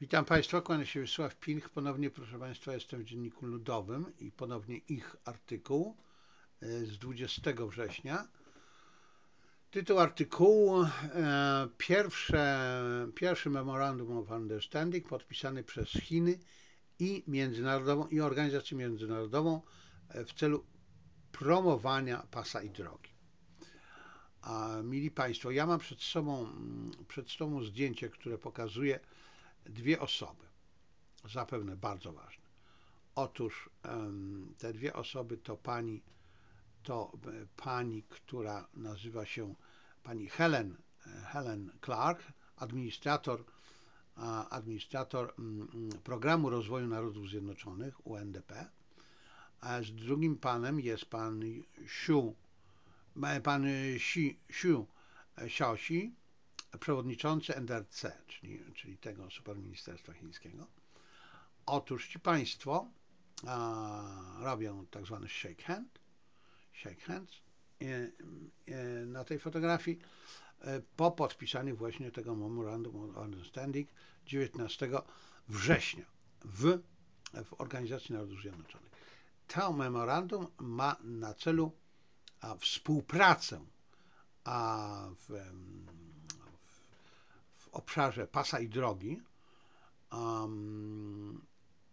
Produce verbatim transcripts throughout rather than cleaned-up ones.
Witam Państwa, kłania się Wiesław Pilch. Ponownie, proszę Państwa, jestem w Dzienniku Ludowym i ponownie ich artykuł e, z dwudziestego września. Tytuł artykułu e, pierwsze, pierwszy Memorandum of Understanding podpisany przez Chiny i międzynarodową i organizację międzynarodową e, w celu promowania pasa i drogi. A, mili Państwo, ja mam przed sobą, przed sobą zdjęcie, które pokazuje dwie osoby, zapewne bardzo ważne. Otóż te dwie osoby to pani, to pani, która nazywa się pani Helen, Helen Clark, administrator, administrator Programu Rozwoju Narodów Zjednoczonych, U N D P, a z drugim panem jest pan Xu, pan Xi, Xu Xiaoxi, przewodniczący N D R C, czyli, czyli tego superministerstwa chińskiego. Otóż ci państwo a, robią tak zwany shake hand, shake hands i, i, na tej fotografii po podpisaniu właśnie tego Memorandum of Understanding dziewiętnastego września w, w Organizacji Narodów Zjednoczonych. To memorandum ma na celu a, współpracę a, w, w, w obszarze pasa i drogi. Um,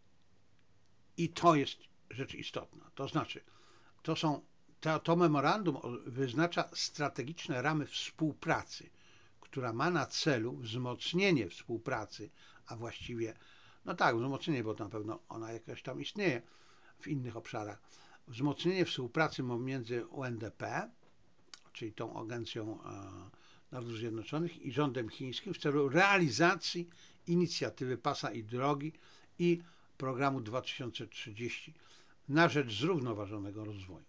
I to jest rzecz istotna. To znaczy, to są, to, to memorandum wyznacza strategiczne ramy współpracy, która ma na celu wzmocnienie współpracy, a właściwie, no tak, wzmocnienie, bo na pewno ona jakaś tam istnieje w innych obszarach, wzmocnienie współpracy między U N D P, czyli tą Agencją Narodów Zjednoczonych i rządem chińskim w celu realizacji inicjatywy pasa i drogi i programu dwa tysiące trzydzieści na rzecz zrównoważonego rozwoju.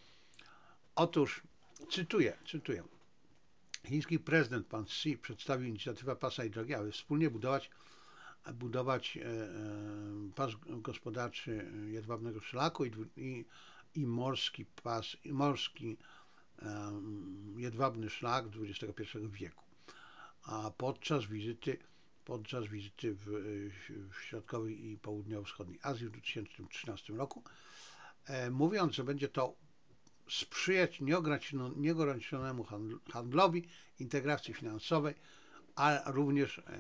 Otóż, cytuję, cytuję, chiński prezydent pan Xi przedstawił inicjatywę pasa i drogi, aby wspólnie budować, budować e, pas gospodarczy jedwabnego szlaku i, i, i morski pas, i morski e, jedwabny szlak dwudziestego pierwszego wieku. A podczas wizyty podczas wizyty w, w środkowej i południowo-wschodniej Azji w dwa tysiące trzynastym roku, e, mówiąc, że będzie to sprzyjać nieograniczonemu handlowi, integracji finansowej, a również e,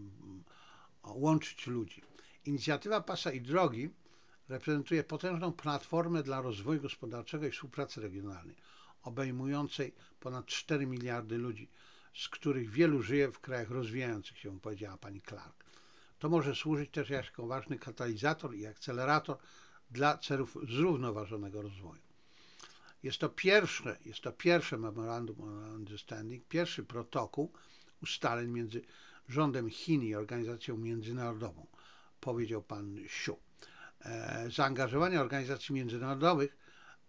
łączyć ludzi. Inicjatywa Pasa i Drogi reprezentuje potężną platformę dla rozwoju gospodarczego i współpracy regionalnej, obejmującej ponad cztery miliardy ludzi, z których wielu żyje w krajach rozwijających się, powiedziała pani Clark. To może służyć też jako ważny katalizator i akcelerator dla celów zrównoważonego rozwoju. Jest to pierwsze, jest to pierwsze Memorandum of Understanding, pierwszy protokół ustaleń między rządem Chin i organizacją międzynarodową, powiedział pan Xu. Zaangażowanie organizacji międzynarodowych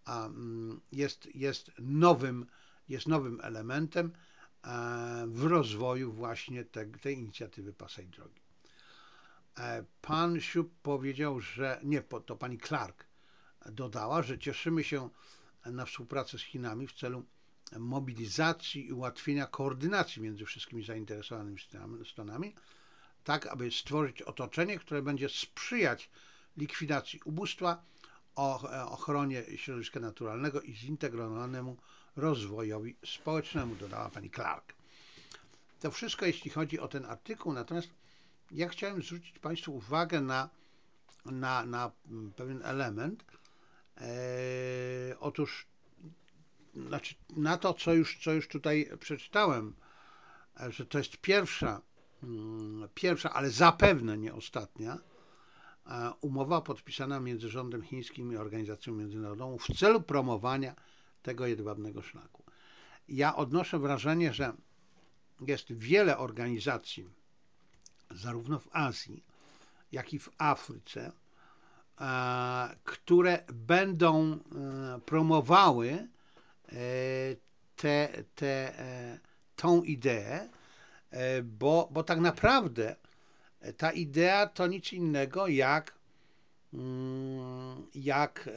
jest, jest, nowym, jest nowym elementem w rozwoju właśnie tej, tej inicjatywy Pasa i Drogi. Pan Xu powiedział, że nie, to pani Clark dodała, że cieszymy się na współpracę z Chinami w celu mobilizacji i ułatwienia koordynacji między wszystkimi zainteresowanymi stronami, tak aby stworzyć otoczenie, które będzie sprzyjać likwidacji ubóstwa, ochronie środowiska naturalnego i zintegrowanemu rozwojowi społecznemu, dodała pani Clark. To wszystko, jeśli chodzi o ten artykuł, natomiast ja chciałem zwrócić Państwu uwagę na, na, na pewien element. Eee, otóż znaczy, na to, co już, co już tutaj przeczytałem, że to jest pierwsza, pierwsza, ale zapewne nie ostatnia umowa podpisana między rządem chińskim i organizacją międzynarodową w celu promowania tego jedwabnego szlaku. Ja odnoszę wrażenie, że jest wiele organizacji, zarówno w Azji, jak i w Afryce, które będą promowały te, te, tą ideę, bo, bo tak naprawdę ta idea to nic innego jak, jak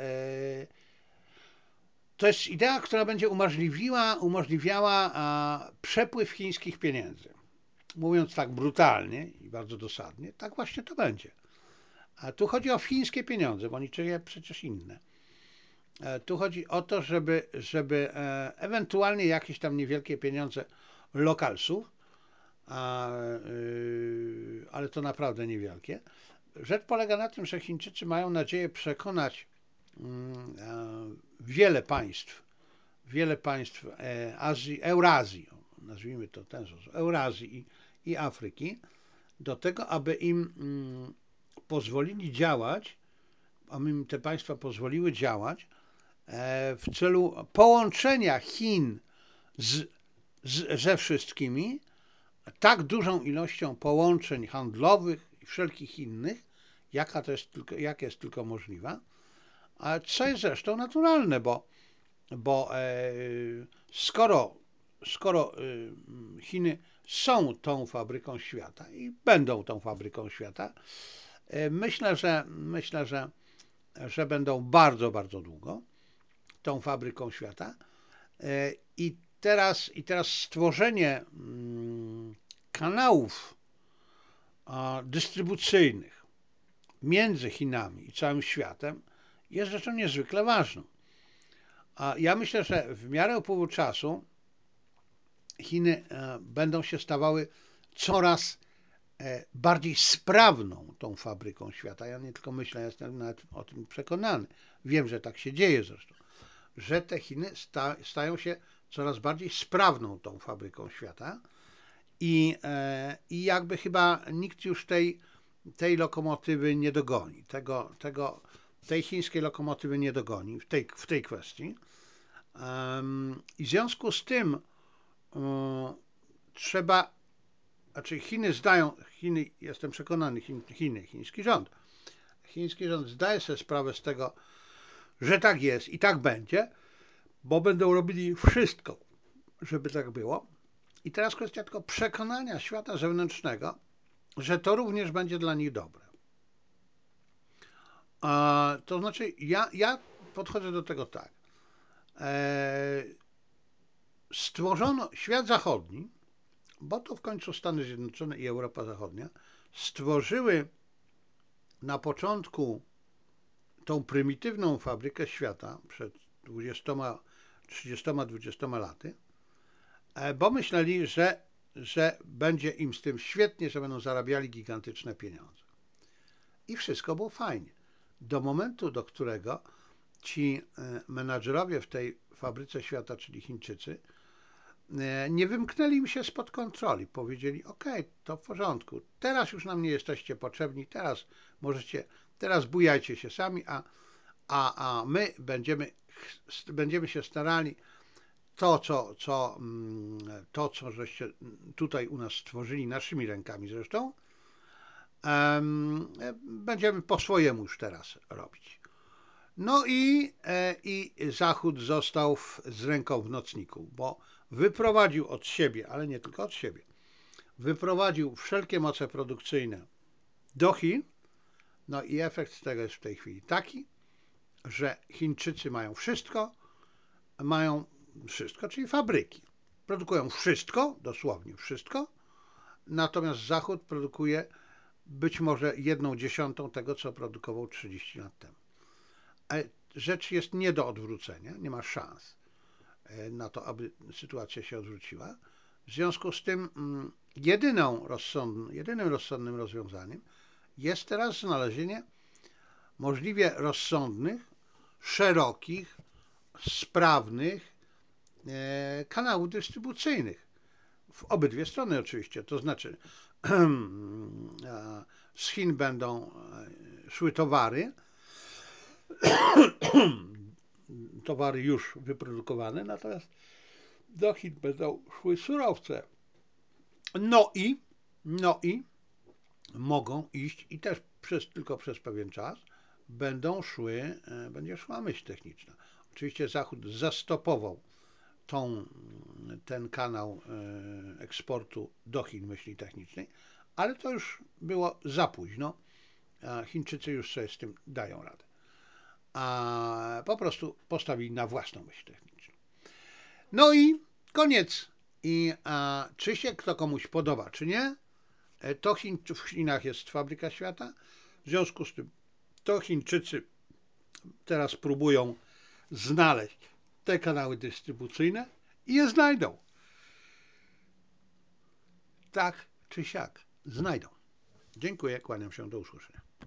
to jest idea, która będzie umożliwiła, umożliwiała przepływ chińskich pieniędzy. Mówiąc tak brutalnie i bardzo dosadnie, tak właśnie to będzie. A tu chodzi o chińskie pieniądze, bo niczyje przecież inne. E, Tu chodzi o to, żeby, żeby e, ewentualnie jakieś tam niewielkie pieniądze lokalsów, a, y, ale to naprawdę niewielkie. Rzecz polega na tym, że Chińczycy mają nadzieję przekonać mm, e, wiele państw, wiele państw e, Azji, Eurazji, nazwijmy to w ten sposób, Eurazji i, i Afryki, do tego, aby im mm, pozwolili działać, aby im te państwa pozwoliły działać e, w celu połączenia Chin z, z, ze wszystkimi, tak dużą ilością połączeń handlowych i wszelkich innych, jaka to jest tylko, jak jest tylko możliwa, a co jest zresztą naturalne, bo, bo e, skoro, skoro e, Chiny są tą fabryką świata i będą tą fabryką świata, e, myślę, że myślę, że, że będą bardzo, bardzo długo tą fabryką świata. E, I teraz, i teraz stworzenie mm, kanałów dystrybucyjnych między Chinami i całym światem jest rzeczą niezwykle ważną. A ja myślę, że w miarę upływu czasu Chiny e, będą się stawały coraz e, bardziej sprawną tą fabryką świata. Ja nie tylko myślę, ja jestem nawet o tym przekonany. Wiem, że tak się dzieje zresztą, że te Chiny sta, stają się coraz bardziej sprawną tą fabryką świata i, e, i jakby chyba nikt już tej, tej lokomotywy nie dogoni, tego, tego, tej chińskiej lokomotywy nie dogoni w tej, w tej kwestii. Um, I w związku z tym um, trzeba, znaczy Chiny zdają, Chiny, jestem przekonany, Chin, Chiny, chiński rząd, chiński rząd zdaje sobie sprawę z tego, że tak jest i tak będzie, bo będą robili wszystko, żeby tak było. I teraz kwestia tylko przekonania świata zewnętrznego, że to również będzie dla nich dobre. A, to znaczy, ja, ja podchodzę do tego tak. E, stworzono świat zachodni, bo to w końcu Stany Zjednoczone i Europa Zachodnia stworzyły na początku tą prymitywną fabrykę świata przed dwudziestoma, trzydziestoma, dwudziestoma laty, e, bo myśleli, że, że będzie im z tym świetnie, że będą zarabiali gigantyczne pieniądze. I wszystko było fajnie. Do momentu, do którego ci menadżerowie w tej fabryce świata, czyli Chińczycy, nie wymknęli im się spod kontroli. Powiedzieli, ok, to w porządku, teraz już nam nie jesteście potrzebni, teraz możecie, teraz bujajcie się sami, a, a, a my będziemy, będziemy się starali to, co, co, to, co żeście tutaj u nas stworzyli, naszymi rękami zresztą, będziemy po swojemu już teraz robić. No i, e, i Zachód został w, z ręką w nocniku, bo wyprowadził od siebie, ale nie tylko od siebie, wyprowadził wszelkie moce produkcyjne do Chin, no i efekt z tego jest w tej chwili taki, że Chińczycy mają wszystko, mają wszystko, czyli fabryki. Produkują wszystko, dosłownie wszystko, natomiast Zachód produkuje być może jedną dziesiątą tego, co produkował trzydzieści lat temu. Rzecz jest nie do odwrócenia, nie ma szans na to, aby sytuacja się odwróciła. W związku z tym jedyną rozsądnym, jedynym rozsądnym rozwiązaniem jest teraz znalezienie możliwie rozsądnych, szerokich, sprawnych kanałów dystrybucyjnych. W obydwie strony oczywiście, to znaczy z Chin będą szły towary, towary już wyprodukowane, natomiast do Chin będą szły surowce. No i, no i mogą iść i też przez, tylko przez pewien czas będą szły, będzie szła myśl techniczna. Oczywiście Zachód zastopował tą, ten kanał eksportu do Chin myśli technicznej, ale to już było za późno. Chińczycy już sobie z tym dają radę. A po prostu postawili na własną myśl techniczną. No i koniec I a, czy się to komuś podoba, czy nie, e, to Chin, w Chinach jest fabryka świata. W związku z tym to Chińczycy teraz próbują znaleźć te kanały dystrybucyjne i je znajdą. Tak czy siak znajdą. Dziękuję, kłaniam się, do usłyszenia.